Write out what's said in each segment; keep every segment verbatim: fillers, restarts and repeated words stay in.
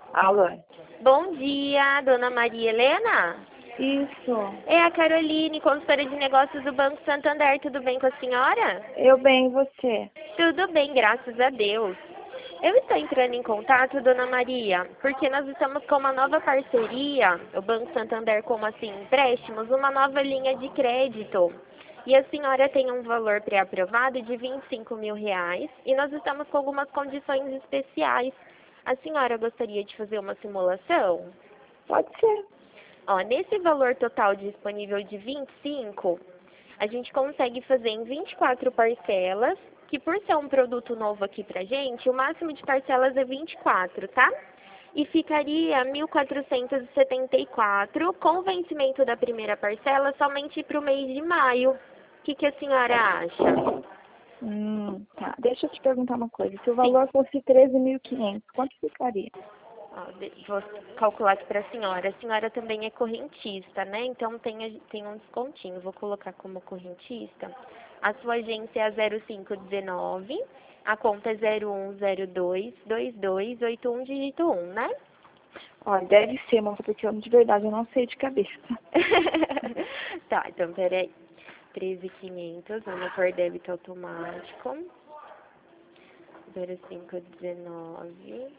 Alô? Bom dia, dona Maria Helena. Isso. É a Caroline, consultora de negócios do Banco Santander. Tudo bem com a senhora? Eu bem, e você? Tudo bem, graças a Deus. Eu estou entrando em contato, dona Maria, porque nós estamos com uma nova parceria, o Banco Santander como assim empréstimos, uma nova linha de crédito. E a senhora tem um valor pré-aprovado de vinte e cinco mil reais e nós estamos com algumas condições especiais. A senhora gostaria de fazer uma simulação? Pode ser. Ó, nesse valor total disponível de vinte e cinco, a gente consegue fazer em vinte e quatro parcelas, que por ser um produto novo aqui pra gente, o máximo de parcelas é vinte e quatro, tá? E ficaria mil quatrocentos e setenta e quatro, com o vencimento da primeira parcela somente para o mês de maio. O que, que a senhora acha? Hum, tá. Deixa eu te perguntar uma coisa. Se o Sim. valor fosse treze mil e quinhentos, quanto ficaria? Ó, de- vou calcular aqui para a senhora. A senhora também é correntista, né? Então tem, a- tem um descontinho. Vou colocar como correntista. A sua agência é a zero cinco um nove, a conta é zero um zero dois dois dois oito um dígito um, né? Olha, deve ser, moça, porque eu, de verdade eu não sei de cabeça. Tá, então peraí. treze mil e quinhentos, vamos por débito automático. zero cinco um nove.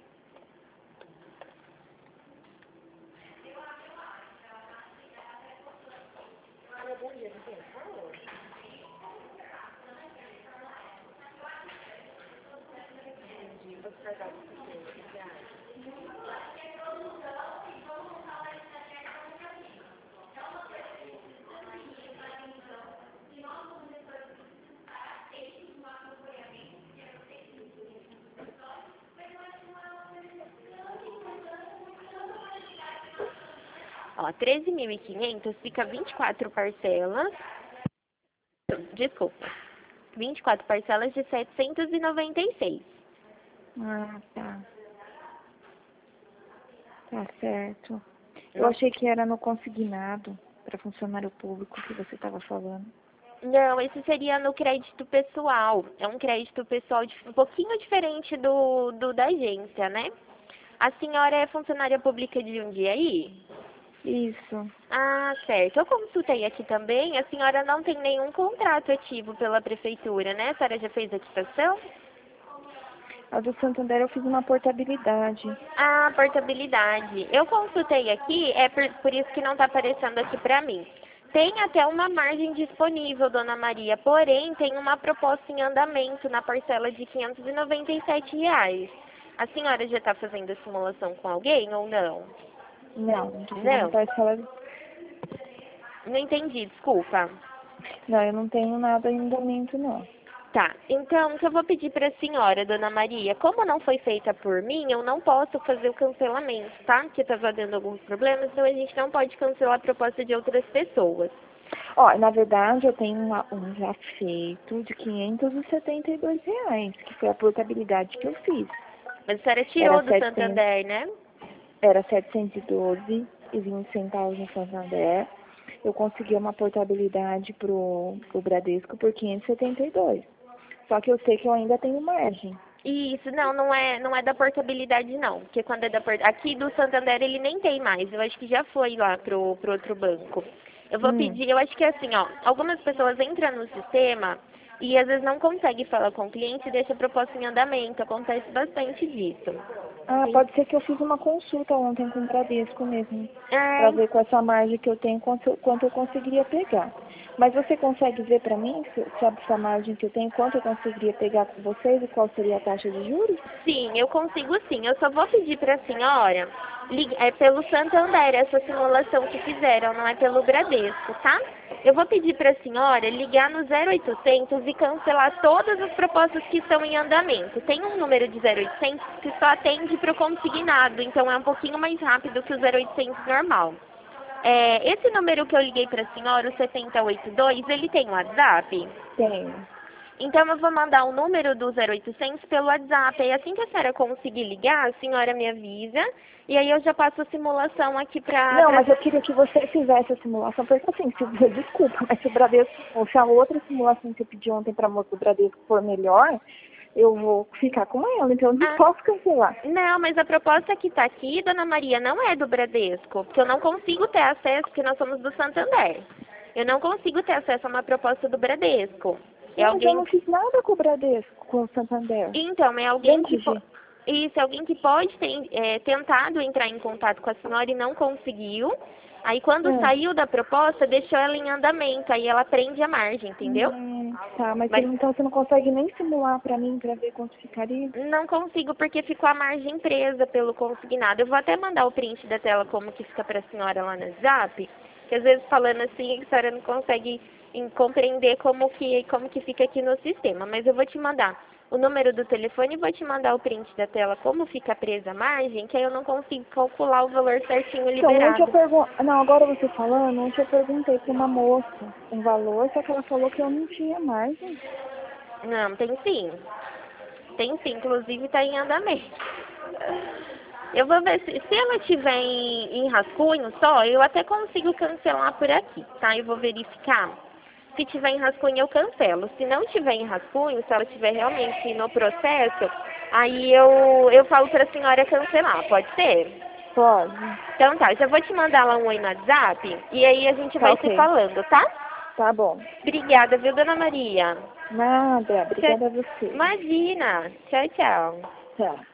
Ó, treze mil e quinhentos fica vinte e quatro parcelas. Desculpa. vinte e quatro parcelas de setecentos e noventa e seis. Ah, tá. Tá certo. Eu Não, achei que era no consignado, para funcionário público que você estava falando. não, esse seria no crédito pessoal. É um crédito pessoal dif- um pouquinho diferente do, do da agência, né? A senhora é funcionária pública de um dia aí? Isso. Ah, certo. Eu consultei aqui também. A senhora não tem nenhum contrato ativo pela prefeitura, né? A senhora já fez a quitação? A do Santander eu fiz uma portabilidade. Ah, portabilidade. Eu consultei aqui, é por, por isso que não está aparecendo aqui para mim. Tem até uma margem disponível, dona Maria, porém tem uma proposta em andamento na parcela de quinhentos e noventa e sete reais. A senhora já está fazendo a simulação com alguém ou não? Não, não tô fazendo Não, parcela. não entendi, desculpa. Não, eu não tenho nada em andamento, não. Tá, então o que eu vou pedir para a senhora, dona Maria, como não foi feita por mim, eu não posso fazer o cancelamento, tá? Que estava dando alguns problemas, então a gente não pode cancelar a proposta de outras pessoas. Ó, na verdade, eu tenho uma- um já feito de quinhentos e setenta e dois reais, que foi a portabilidade que eu fiz. Mas a senhora Era tirou do setecentos, Santander, né? era setecentos e doze e vinte centavos no Santander. Eu consegui uma portabilidade pro, pro Bradesco por quinhentos e setenta e dois. Só que eu sei que eu ainda tenho margem. Isso, não, não é, não é da portabilidade não, porque quando é da port... aqui do Santander ele nem tem mais, eu acho que já foi lá pro, pro outro banco. Eu vou Hum. pedir, eu acho que é assim, ó, algumas pessoas entram no sistema e às vezes não conseguem falar com o cliente e deixa a proposta em andamento, acontece bastante disso. Ah, Sim. pode ser que eu fiz uma consulta ontem com o Bradesco mesmo, para É, ver com essa margem que eu tenho quanto, quanto eu conseguiria pegar. Mas você consegue ver para mim, se, se essa margem que eu tenho, quanto eu conseguiria pegar com vocês e qual seria a taxa de juros? sim, eu consigo sim. Eu só vou pedir para a senhora, lig- é pelo Santander, essa simulação que fizeram, não é pelo Bradesco, tá? Eu vou pedir para a senhora ligar no zero oitocentos e cancelar todas as propostas que estão em andamento. Tem um número de zero oitocentos que só atende para o consignado, então é um pouquinho mais rápido que o zero oitocentos normal. É, esse número que eu liguei para a senhora, o setenta e oitenta e dois, ele tem WhatsApp? Tenho. Então eu vou mandar o número do zero oitocentos pelo WhatsApp. E assim que a senhora conseguir ligar, a senhora me avisa. E aí eu já passo a simulação aqui pra... Não, pra... mas eu queria que você fizesse a simulação, porque assim, se, desculpa, mas se o Bradesco, ou se a outra simulação que eu pedi ontem para a moça do Bradesco for melhor, eu vou ficar com ela, então eu não Ah. posso cancelar. Não, mas a proposta que está aqui, dona Maria, não é do Bradesco, porque eu não consigo ter acesso, porque nós somos do Santander. Eu não consigo ter acesso a uma proposta do Bradesco. É Não, mas eu alguém não que... fiz nada com o Bradesco, com o Santander. Então, é alguém que... Antes Po... de... Isso, é alguém que pode ter é, tentado entrar em contato com a senhora e não conseguiu. Aí, quando É. saiu da proposta, deixou ela em andamento. Aí, ela prende a margem, entendeu? Hum, tá, mas, Mas então você não consegue nem simular pra mim pra ver quanto ficaria? não consigo, porque ficou a margem presa pelo consignado. Eu vou até mandar o print da tela como que fica pra senhora lá no WhatsApp, que às vezes falando assim, a senhora não consegue em, compreender como que, como que fica aqui no sistema. Mas eu vou te mandar o número do telefone e vou te mandar o print da tela como fica presa a margem, que aí eu não consigo calcular o valor certinho Então, ontem eu liberado. perguntei... Não, agora você falando, ontem eu perguntei pra uma moça um valor, só que ela falou que eu não tinha margem. Não, tem sim. Tem sim, inclusive está em andamento. Eu vou ver se, se ela tiver em, em rascunho só, eu até consigo cancelar por aqui, tá? Eu vou verificar. Se tiver em rascunho, eu cancelo. Se não tiver em rascunho, se ela tiver realmente no processo, aí eu, eu falo para a senhora cancelar, pode ser? Pode. Então tá, já vou te mandar lá um oi no WhatsApp e aí a gente Tá, vai ok. se falando, tá? Tá bom. Obrigada, viu, dona Maria? Nada, obrigada a Tchau- você. Imagina. Tchau, tchau. Tchau.